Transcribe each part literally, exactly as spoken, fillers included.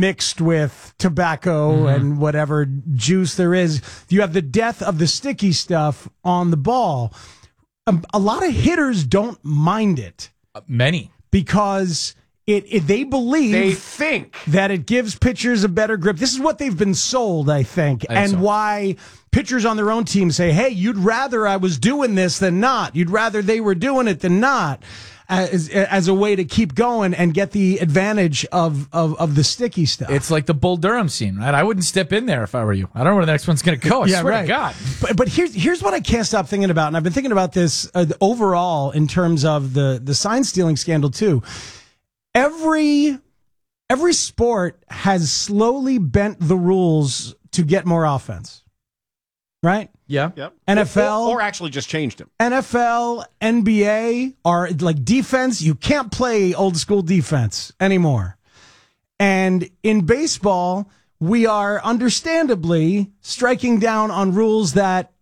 mixed with tobacco mm-hmm. and whatever juice there is. You have the death of the sticky stuff on the ball. Um, a lot of hitters don't mind it. Uh, many. Because it, it they believe they think that it gives pitchers a better grip. This is what they've been sold, I think, I and so. why pitchers on their own team say, hey, you'd rather I was doing this than not. You'd rather they were doing it than not. As, as a way to keep going and get the advantage of, of, of the sticky stuff. It's like the Bull Durham scene, right? I wouldn't step in there if I were you. I don't know where the next one's going to go. I yeah, swear right. to God. But, but here's here's what I can't stop thinking about, and I've been thinking about this uh, overall in terms of the, the sign stealing scandal too. Every every sport has slowly bent the rules to get more offense, right? Yeah. Yep. N F L. Or, or actually just changed them. N F L, N B A are like defense. You can't play old school defense anymore. And in baseball, we are understandably striking down on rules that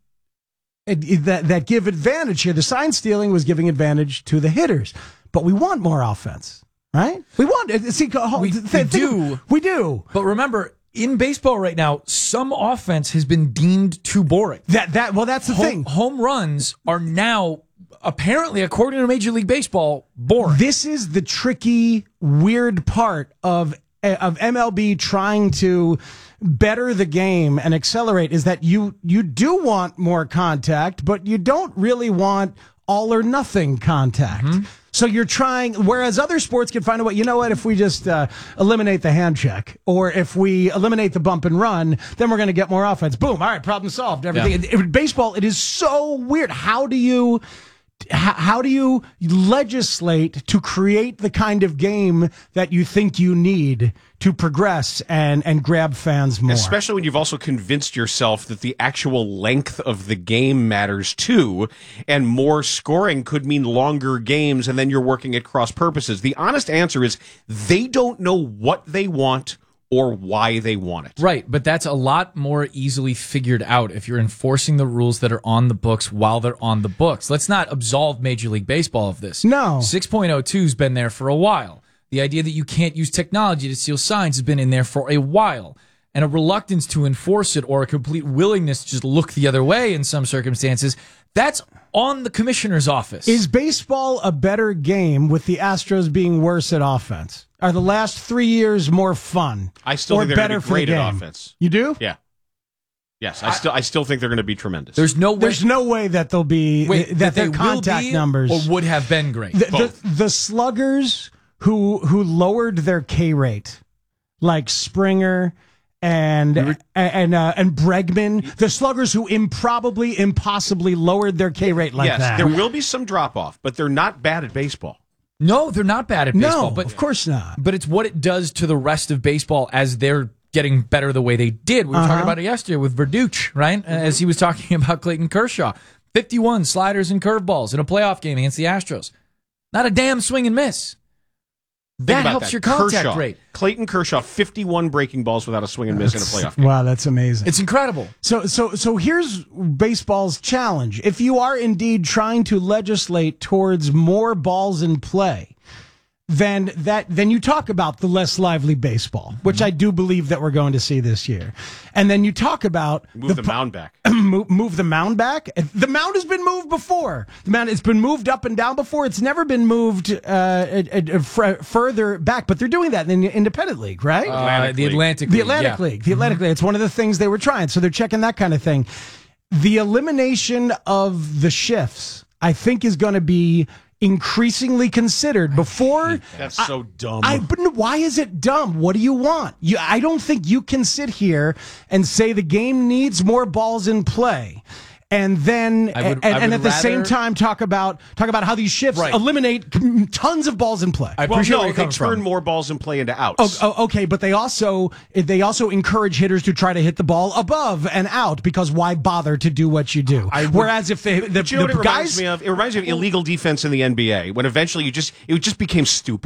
that that give advantage here. The sign stealing was giving advantage to the hitters. But we want more offense, right? We want see, we, th- we th- do. We do. But remember, in baseball right now, some offense has been deemed too boring. That that well, that's the home, thing. Home runs are now, apparently, according to Major League Baseball, boring. This is the tricky, weird part of of M L B trying to better the game and accelerate is that you you do want more contact, but you don't really want all or nothing contact. Mm-hmm. So you're trying, whereas other sports can find a way, you know what, if we just uh, eliminate the hand check, or if we eliminate the bump and run, then we're going to get more offense. Boom, all right, problem solved, everything. Yeah. It, it, baseball, it is so weird. How do you... How do you legislate to create the kind of game that you think you need to progress and, and grab fans more? Especially when you've also convinced yourself that the actual length of the game matters too, and more scoring could mean longer games, and then you're working at cross purposes. The honest answer is they don't know what they want or why they want it. Right, but that's a lot more easily figured out if you're enforcing the rules that are on the books while they're on the books. Let's not absolve Major League Baseball of this. No. six point oh two's been there for a while. The idea that you can't use technology to steal signs has been in there for a while. And a reluctance to enforce it or a complete willingness to just look the other way in some circumstances, that's on the commissioner's office. Is baseball a better game with the Astros being worse at offense? Are the last three years more fun? I still or think they're better going to be great for the at game? offense. You do? Yeah. Yes, I, I still I still think they're going to be tremendous. There's no way, There's no way that they'll be wait, that, that their they contact will be numbers or would have been great. The, the, the sluggers who who lowered their K rate, like Springer and We were- and uh, and Bregman, the sluggers who improbably, impossibly lowered their K rate like yes, that. there will be some drop off, but they're not bad at baseball. No, they're not bad at baseball. no, but of course not. But it's what it does to the rest of baseball as they're getting better the way they did. We were Uh-huh. talking about it yesterday with Verducci, right? Mm-hmm. As he was talking about Clayton Kershaw. fifty-one sliders and curveballs in a playoff game against the Astros. Not a damn swing and miss. Think That about helps that. your contact Kershaw, rate. Clayton Kershaw, fifty-one breaking balls without a swing and miss in a playoff game. Wow, that's amazing. It's incredible. So, so, so here's baseball's challenge. If you are indeed trying to legislate towards more balls in play, then that then you talk about the less lively baseball, which I do believe that we're going to see this year, and then you talk about Move the, po- mound back. move, move the mound back. The mound has been moved before. The mound has been moved up and down before. It's never been moved uh, uh, uh, fr- further back. But they're doing that in the Independent League, right? Uh, Atlantic the League. Atlantic The League. Atlantic yeah. League. The Atlantic League. It's one of the things they were trying. So they're checking that kind of thing. The elimination of the shifts, I think, is going to be increasingly considered before. That's so dumb. I, but no, why is it dumb? What do you want? You, I don't think you can sit here and say the game needs more balls in play. And then, I would- and, I and would at the same rather- time, talk about talk about how these shifts Right. eliminate tons of balls in play. I well, appreciate no, where you're they coming turn from. more balls in play into outs. Oh, oh, okay, but they also they also encourage hitters to try to hit the ball above and out because why bother to do what you do? I would- Whereas if they, the, But you know the what it reminds guys, me of? It reminds me of illegal defense in the N B A when eventually you just it just became stupid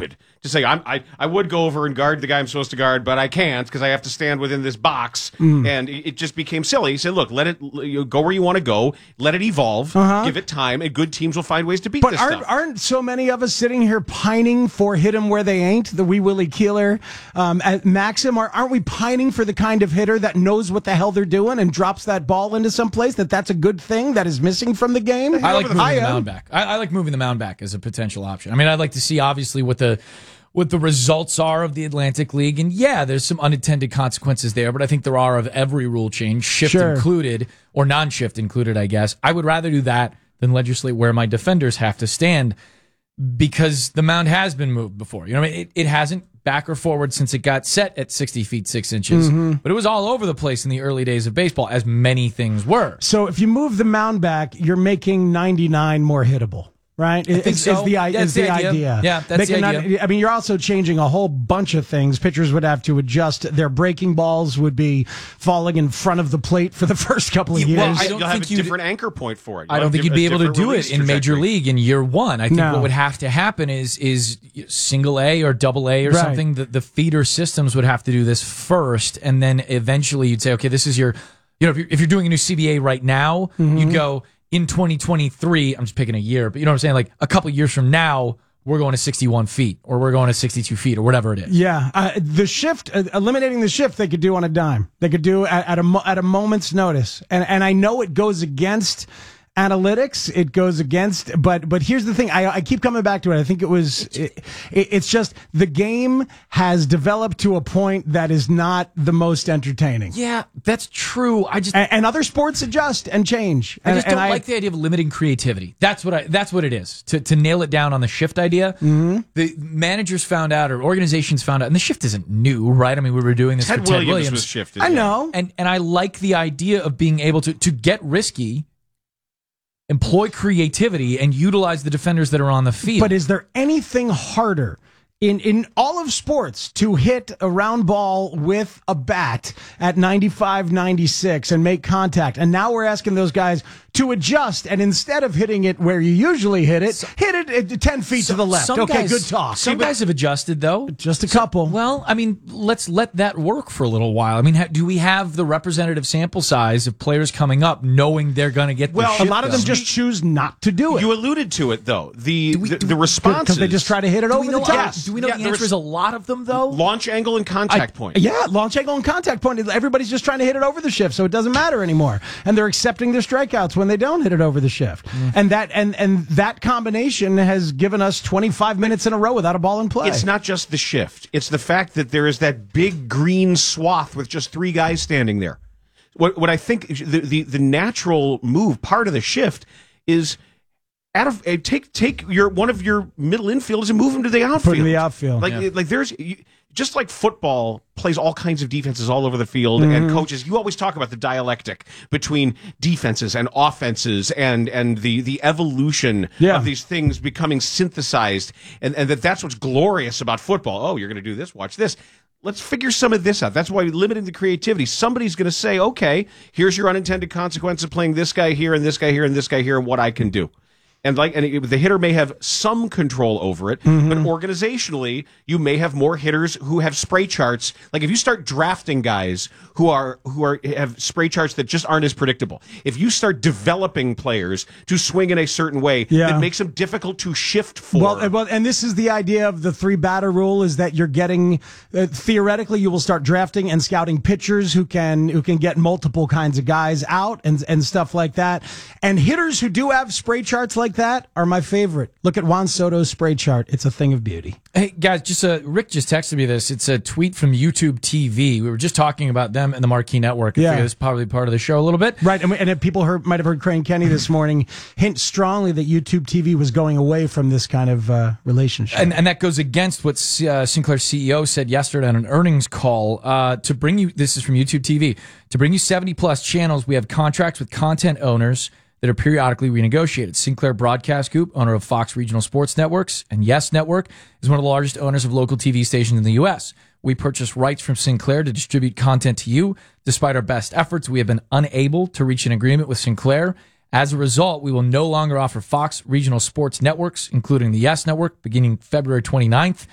to say I'm, I I would go over and guard the guy I'm supposed to guard, but I can't because I have to stand within this box. Mm. And it, it just became silly. He said, "Look, let it you go where you want to go. Let it evolve. Uh-huh. Give it time, and good teams will find ways to beat but this aren't, stuff." Aren't so many of us sitting here pining for hit 'em where they ain't? The wee Willie Keeler um, at Maxim. Are, aren't we pining for the kind of hitter that knows what the hell they're doing and drops that ball into some place? That that's a good thing that is missing from the game. I like moving the mound back. I, I like moving the mound back as a potential option. I mean, I'd like to see obviously what the what the results are of the Atlantic League. And yeah, there's some unintended consequences there, but I think there are of every rule change, shift sure. included, or non-shift included, I guess. I would rather do that than legislate where my defenders have to stand because the mound has been moved before. You know, it, it hasn't back or forward since it got set at sixty feet, six inches, mm-hmm. but it was all over the place in the early days of baseball, as many things were. So if you move the mound back, you're making ninety-nine more hittable. Right? I think is, so. is the, yeah, is the, the idea. idea. Yeah, that's Making the idea. Not, I mean, you're also changing a whole bunch of things. Pitchers would have to adjust. Their breaking balls would be falling in front of the plate for the first couple of yeah, years. Well, I don't You'll think have a different anchor point for it. You'll I don't think you'd be able to do it in Major trajectory. League in year one. I think no. what would have to happen is is single A or double A or right. something. The, the feeder systems would have to do this first, and then eventually you'd say, okay, this is your, you know, if you're, if you're doing a new C B A right now, mm-hmm. you go, in twenty twenty-three, I'm just picking a year, but you know what I'm saying? Like a couple years from now, we're going to sixty-one feet or we're going to sixty-two feet or whatever it is. Yeah. Uh, the shift, uh, eliminating the shift, they could do on a dime. They could do at, at, a, mo- at a moment's notice. And, and I know it goes against analytics. It goes against, but but here's the thing. I, I keep coming back to it. I think it was, it, it, it's just the game has developed to a point that is not the most entertaining. Yeah, that's true. I just and, and other sports adjust and change. I just and, don't and like I, the idea of limiting creativity. That's what I. That's what it is. To to nail it down on the shift idea. Mm-hmm. The managers found out, or organizations found out, and the shift isn't new, right? I mean, we were doing this Ted for Ted Williams. Williams. Was shifted, I yeah. know, and and I like the idea of being able to to get risky. Employ creativity and utilize the defenders that are on the field. But is there anything harder in, in all of sports to hit a round ball with a bat at ninety-five, ninety-six and make contact? And now we're asking those guys to adjust, and instead of hitting it where you usually hit it, so, hit it at ten feet so, to the left. Okay, guys, good talk. Some See, guys have adjusted, though. Just a so, couple. Well, I mean, let's let that work for a little while. I mean, ha- do we have the representative sample size of players coming up knowing they're going to get the Well, shit a lot of done? them just choose not to do it. You alluded to it, though. The we, the, do the we, responses. Because they just try to hit it do over the top. Yes. Do we know Yeah, the the answer res- is a lot of them, though? Launch angle and contact I, point. Yeah, launch angle and contact point. Everybody's just trying to hit it over the shift, so it doesn't matter anymore. And they're accepting their strikeouts when they don't hit it over the shift. Mm. And that and, and that combination has given us twenty-five minutes in a row without a ball in play. It's not just the shift. It's the fact that there is that big green swath with just three guys standing there. What what I think the the, the natural move, part of the shift, is out of uh, take take your one of your middle infielders and move him to the outfield. Put him in the outfield. Like yeah. like there's you, just like football plays all kinds of defenses all over the field, Mm-hmm. and coaches. You always talk about the dialectic between defenses and offenses, and and the the evolution Yeah. of these things becoming synthesized, and and that that's what's glorious about football. Oh, you're going to do this. Watch this. Let's figure some of this out. That's why we're limiting the creativity. Somebody's going to say, okay, here's your unintended consequence of playing this guy here and this guy here and this guy here and what I can do. And like, and it, the hitter may have some control over it, mm-hmm. but organizationally, you may have more hitters who have spray charts. Like if you start drafting guys who are who are have spray charts that just aren't as predictable, if you start developing players to swing in a certain way, Yeah. that makes them difficult to shift for. Well, and- well, and this is the idea of the three batter rule: is that you're getting uh, theoretically you will start drafting and scouting pitchers who can who can get multiple kinds of guys out and and stuff like that. And hitters who do have spray charts like that are my favorite. Look at Juan Soto's spray chart; it's a thing of beauty. Hey guys, just uh, Rick just texted me this. It's a tweet from YouTube T V. We were just talking about them and the Marquee Network. I Yeah. figure this is probably part of the show a little bit. Right, and, we, and if people heard, might have heard Crane Kenny this morning hint strongly that YouTube T V was going away from this kind of uh, relationship. And, and that goes against what uh, Sinclair's C E O said yesterday on an earnings call. Uh, to bring you, this is from YouTube T V, to bring you seventy plus channels, we have contracts with content owners that are periodically renegotiated. Sinclair Broadcast Group, owner of Fox Regional Sports Networks, and Yes Network, is one of the largest owners of local T V stations in the U S. We purchase rights from Sinclair to distribute content to you. Despite our best efforts, we have been unable to reach an agreement with Sinclair. As a result, we will no longer offer Fox Regional Sports Networks, including the Yes Network, beginning February twenty-ninth.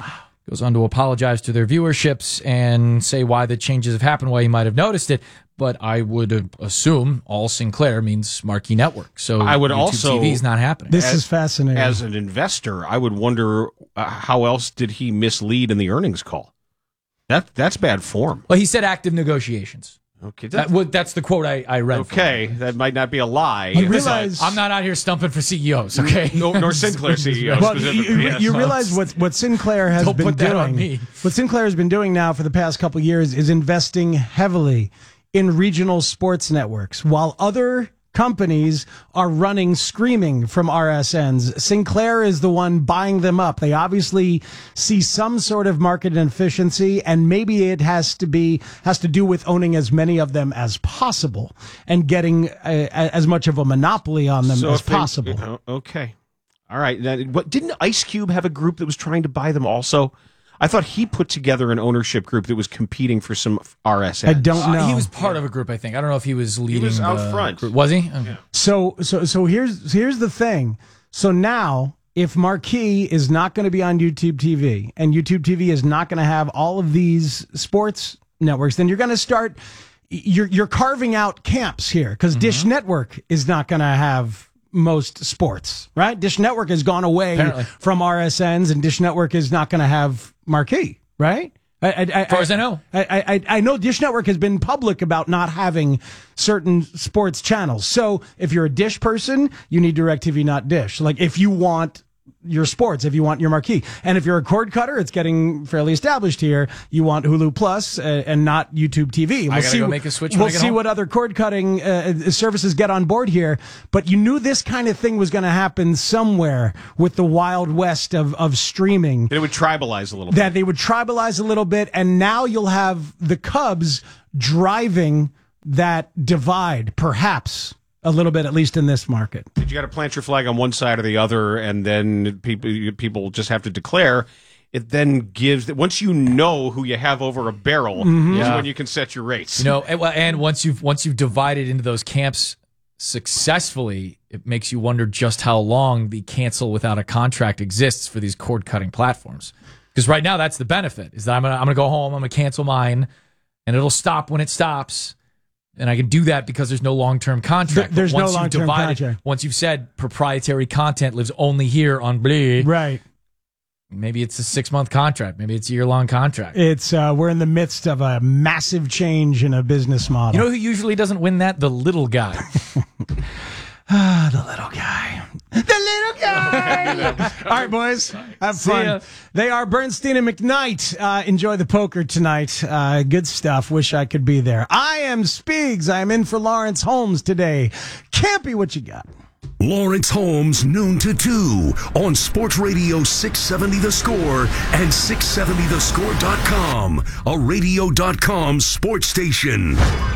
Goes on to apologize to their viewerships and say why the changes have happened, why you might have noticed it. But I would assume all Sinclair means Marquee Network. So I would YouTube also, T V is not happening. This as, is fascinating. As an investor, I would wonder uh, how else did he mislead in the earnings call? That That's bad form. Well, he said active negotiations. Okay, That, well, that's the quote I, I read. Okay, that might not be a lie. You realize- I'm not out here stumping for C E Os, okay? No, nor Sinclair C E Os. Well, you, specifically, you, yes. you realize what what Sinclair has Don't been put that on doing. me. What Sinclair has been doing now for the past couple of years is investing heavily in regional sports networks, while other companies are running screaming from R S Ns. Sinclair is the one buying them up. They obviously see some sort of market efficiency, and maybe it has to be has to do with owning as many of them as possible and getting a, a, as much of a monopoly on them So as if they- possible. oh, okay. All right. Now, what, didn't Ice Cube have a group that was trying to buy them also? I thought he put together an ownership group that was competing for some R S Ns. I don't know. Uh, he was part of a group, I think. I don't know if he was leading. was out the front. group. Was he? Okay. So so so here's here's the thing. So now if Marquee is not going to be on YouTube T V and YouTube T V is not going to have all of these sports networks, then you're going to start you're you're carving out camps here because Mm-hmm. Dish Network is not going to have most sports, right? Dish Network has gone away Apparently. from R S Ns, and Dish Network is not going to have Marquee, right? I, I, I, As far as I know. I, I, I know Dish Network has been public about not having certain sports channels. So if you're a Dish person, you need DirecTV, not Dish. Like if you want your sports, if you want your Marquee. And if you're a cord cutter, it's getting fairly established here. You want Hulu Plus uh, and not YouTube T V. We'll I gotta see, go make a switch when We'll I get see home. what other cord cutting uh, services get on board here. But you knew this kind of thing was going to happen somewhere with the Wild West of, of streaming. It would tribalize a little That bit. they would tribalize a little bit, and now you'll have the Cubs driving that divide, perhaps a little bit, at least in this market. You got to plant your flag on one side or the other, and then people people just have to declare. It then gives once you know who you have over a barrel is Yeah. when you can set your rates. You know, and, well, and once you've once you've divided into those camps successfully, it makes you wonder just how long the cancel without a contract exists for these cord cutting platforms. Because right now, that's the benefit: is that I'm gonna I'm gonna go home, I'm gonna cancel mine, and it'll stop when it stops. And I can do that because there's no long-term contract. Th- there's But no once you've long-term divided- contract. Once you've said proprietary content lives only here on Blee, Right. maybe it's a six-month contract. Maybe it's a year-long contract. It's uh, we're in the midst of a massive change in a business model. You know who usually doesn't win that? The little guy. Ah, the little guy. The little guy. All right, boys. Have See fun. ya. They are Bernstein and McKnight. Uh, enjoy the poker tonight. Uh, good stuff. Wish I could be there. I am Speegs. I am in for Lawrence Holmes today. Campy, what you got? Lawrence Holmes, noon to two on Sports Radio six seventy The Score and six seventy the score dot com, a radio dot com sports station.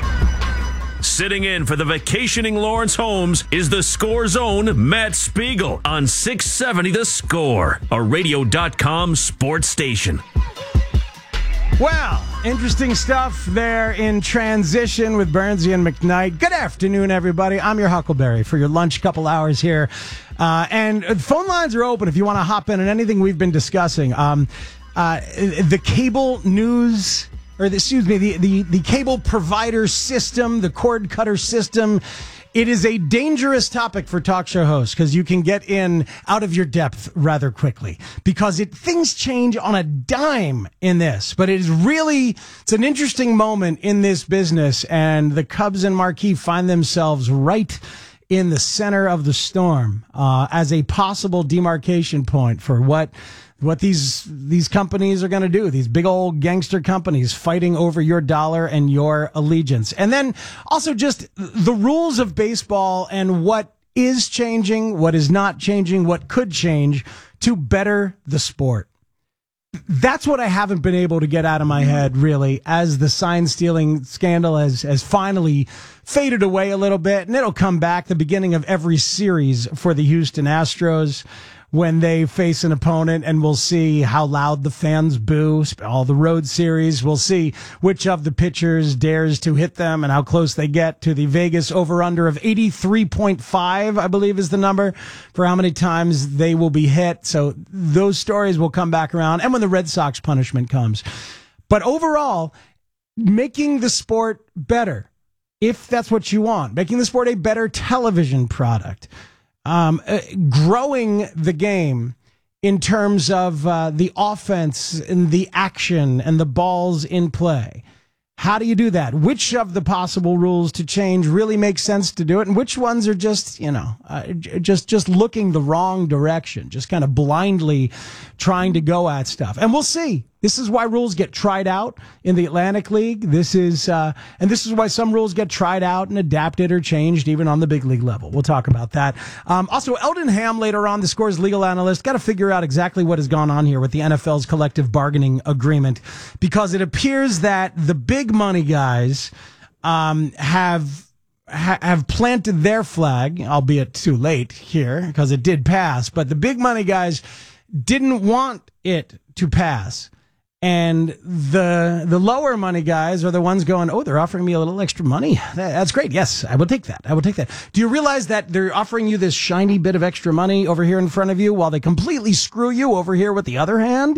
Sitting in for the vacationing Lawrence Holmes is the Score's own Matt Spiegel on six seventy The Score, a radio dot com sports station. Well, interesting stuff there in transition with Bernsey and McKnight. Good afternoon, everybody. I'm your Huckleberry for your lunch couple hours here. Uh, and phone lines are open if you want to hop in on anything we've been discussing. Um, uh, the cable news, or the, excuse me, the, the, the cable provider system, the cord cutter system. It is a dangerous topic for talk show hosts because you can get in out of your depth rather quickly because it things change on a dime in this. But it is really, it's an interesting moment in this business, and the Cubs and Marquee find themselves right in the center of the storm uh, as a possible demarcation point for what what these these companies are going to do. These big old gangster companies fighting over your dollar and your allegiance. And then also just the rules of baseball and what is changing, what is not changing, what could change to better the sport. That's what I haven't been able to get out of my head, really, as the sign stealing scandal has, has finally faded away a little bit, and it'll come back the beginning of every series for the Houston Astros, when they face an opponent, and we'll see how loud the fans boo. All the road series, we'll see which of the pitchers dares to hit them and how close they get to the Vegas over-under of eighty-three point five, I believe is the number, for how many times they will be hit. So those stories will come back around, and when the Red Sox punishment comes. But overall, making the sport better, if that's what you want, making the sport a better television product, um, uh, growing the game in terms of uh, the offense and the action and the balls in play. How do you do that? Which of the possible rules to change really makes sense to do it, and which ones are just, you know, uh, just just looking the wrong direction, just kind of blindly trying to go at stuff? And we'll see. This is why rules get tried out in the Atlantic League. This is, uh, and this is why some rules get tried out and adapted or changed even on the big league level. We'll talk about that. Um, also, Eldon Ham later on, the Score's legal analyst, got to figure out exactly what has gone on here with the N F L's collective bargaining agreement, because it appears that the big money guys um, have ha- have planted their flag, albeit too late here because it did pass. But the big money guys didn't want it to pass. And the the lower money guys are the ones going, oh, they're offering me a little extra money. That, that's great. Yes, I will take that. I will take that. Do you realize that they're offering you this shiny bit of extra money over here in front of you while they completely screw you over here with the other hand?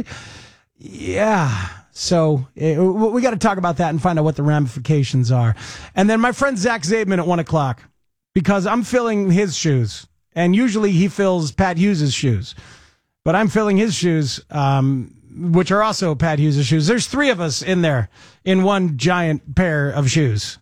Yeah. So it, we got to talk about that and find out what the ramifications are. And then my friend Zach Zaidman at one o'clock, because I'm filling his shoes. And usually he fills Pat Hughes' shoes. But I'm filling his shoes, um, which are also Pat Hughes' shoes. There's three of us in there in one giant pair of shoes.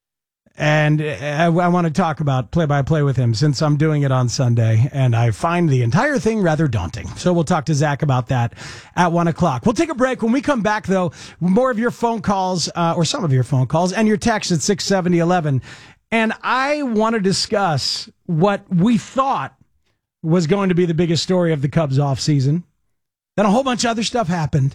And I, I want to talk about play-by-play with him since I'm doing it on Sunday, and I find the entire thing rather daunting. So we'll talk to Zach about that at one o'clock. We'll take a break. When we come back, though, more of your phone calls, uh, or some of your phone calls, and your texts at six seventy eleven. And I want to discuss what we thought was going to be the biggest story of the Cubs offseason. Then a whole bunch of other stuff happened.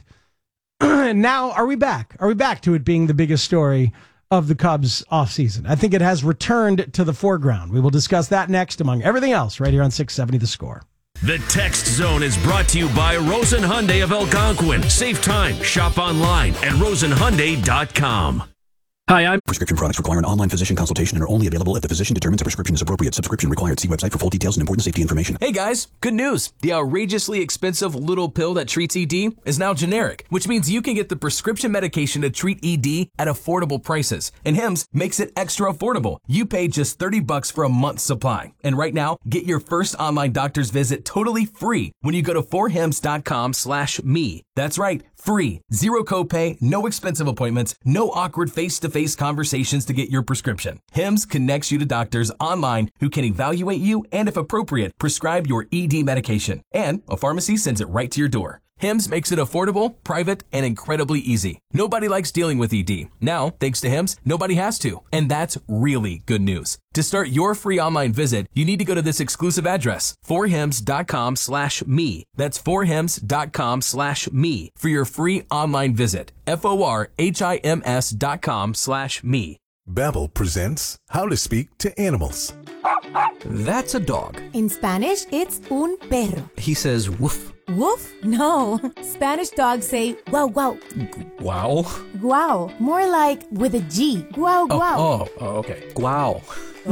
And now, are we back? Are we back to it being the biggest story of the Cubs offseason? I think it has returned to the foreground. We will discuss that next, among everything else, right here on six seventy The Score. The Text Zone is brought to you by Rosen Hyundai of Algonquin. Save time. Shop online at rosen hyundai dot com. Hi, I'm... Prescription products require an online physician consultation and are only available if the physician determines a prescription is appropriate. Subscription required. See website for full details and important safety information. Hey guys, good news. The outrageously expensive little pill that treats E D is now generic, which means you can get the prescription medication to treat E D at affordable prices. And Hims makes it extra affordable. You pay just thirty bucks for a month's supply. And right now, get your first online doctor's visit totally free when you go to four hims dot com slash me. That's right. Free. Zero copay, no expensive appointments, no awkward face-to-face conversations to get your prescription. Hims connects you to doctors online who can evaluate you and, if appropriate, prescribe your E D medication. And a pharmacy sends it right to your door. Hims makes it affordable, private, and incredibly easy. Nobody likes dealing with E D. Now, thanks to Hims, nobody has to. And that's really good news. To start your free online visit, you need to go to this exclusive address, four hims dot com slash me. That's four hims dot com slash me for your free online visit. F O R H I M S dot com slash me. Babbel presents How to Speak to Animals. That's a dog. In Spanish, it's un perro. He says woof. Woof? No. Spanish dogs say wow, wow. Wow. Guau. More like with a G. Guau, guau. Oh, oh, oh okay. Guau.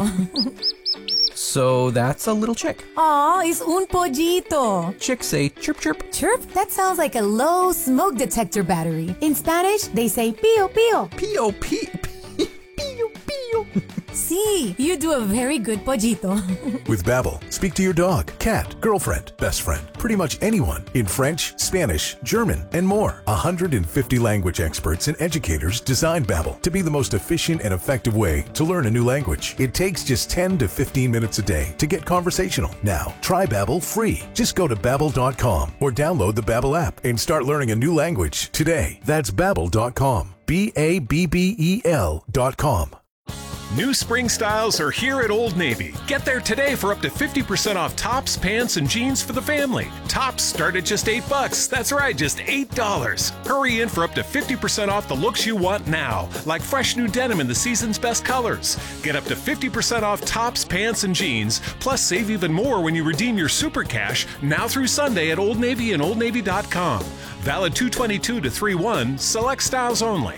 So that's a little chick. Aw, it's un pollito. Chicks say chirp, chirp. Chirp? That sounds like a low smoke detector battery. In Spanish, they say pío, pío. Pío, pío, pío, pío. See, you do a very good pollito. With Babbel, speak to your dog, cat, girlfriend, best friend, pretty much anyone in French, Spanish, German, and more. one hundred fifty language experts and educators designed Babbel to be the most efficient and effective way to learn a new language. It takes just ten to fifteen minutes a day to get conversational. Now, try Babbel free. Just go to babbel dot com or download the Babbel app and start learning a new language today. That's babbel dot com. B A B B E L dot com. New spring styles are here at Old Navy. Get there today for up to fifty percent off tops, pants, and jeans for the family. Tops start at just eight bucks. That's right, just eight dollars. Hurry in for up to fifty percent off the looks you want now, like fresh new denim in the season's best colors. Get up to fifty percent off tops, pants, and jeans, plus save even more when you redeem your Super Cash now through Sunday at Old Navy and old navy dot com. Valid two twenty-two to three one, select styles only.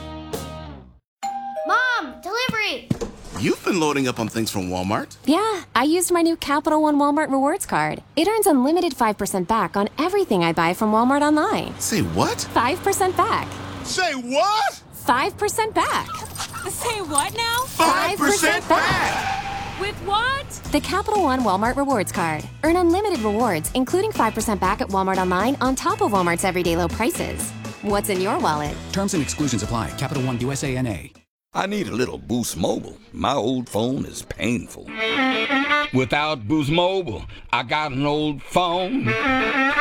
Mom, delivery! You've been loading up on things from Walmart. Yeah, I used my new Capital One Walmart Rewards card. It earns unlimited five percent back on everything I buy from Walmart online. Say what? five percent back. Say what? five percent back. Say what now? five percent back! With what? The Capital One Walmart Rewards card. Earn unlimited rewards, including five percent back at Walmart online on top of Walmart's everyday low prices. What's in your wallet? Terms and exclusions apply. Capital One U S A N A. I need a little Boost Mobile. My old phone is painful. Without Boost Mobile, I got an old phone.